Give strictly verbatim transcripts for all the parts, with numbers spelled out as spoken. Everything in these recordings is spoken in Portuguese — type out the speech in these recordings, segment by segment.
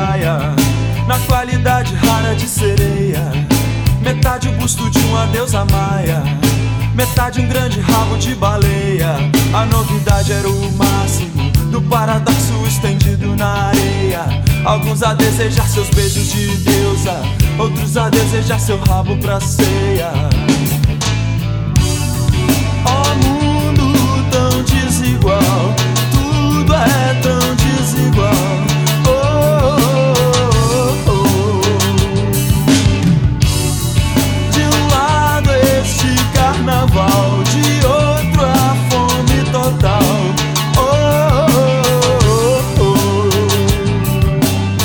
praia, na qualidade rara de sereia. Metade o busto de uma deusa maia, metade um grande rabo de baleia. A novidade era o máximo do paradoxo estendido na areia. Alguns a desejar seus beijos de deusa, outros a desejar seu rabo pra ceia. Ó mundo tão desigual, tudo é tão desigual. Oh, oh, oh. De um lado este carnaval, de outro a fome total. Oh, oh, oh.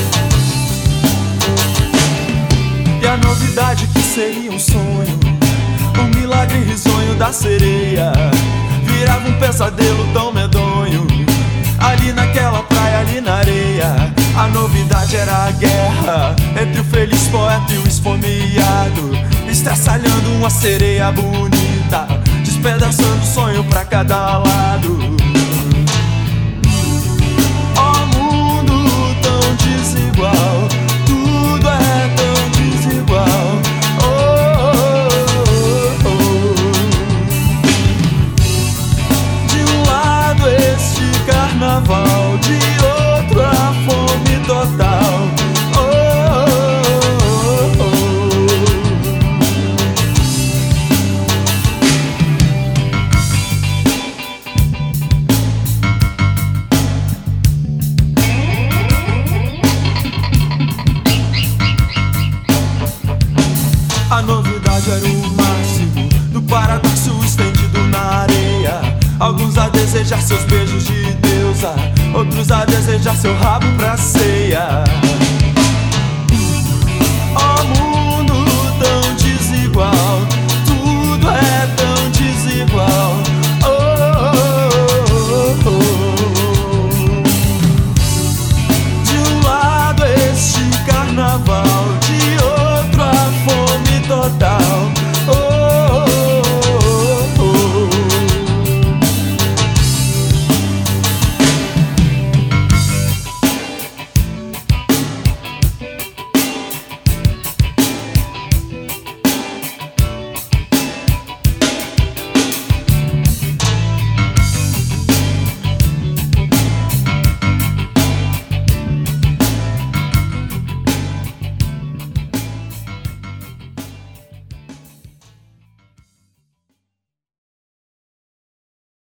E a novidade que seria um sonho, um milagre risonho da sereia, virava um pesadelo tão medonho. Ali naquela praia, ali na areia, a novidade era a guerra entre o feliz poeta e o esfomeado, estraçalhando uma sereia bonita, despedaçando o sonho pra cada lado. Ó mundo tão desigual, tudo é tão desigual. Carnaval, de outro a fome total. Oh, oh, oh. A novidade era o máximo do paradoxo estendido na areia. Alguns a desejar seus beijos de deusa, outros a desejar seu rabo pra ceia.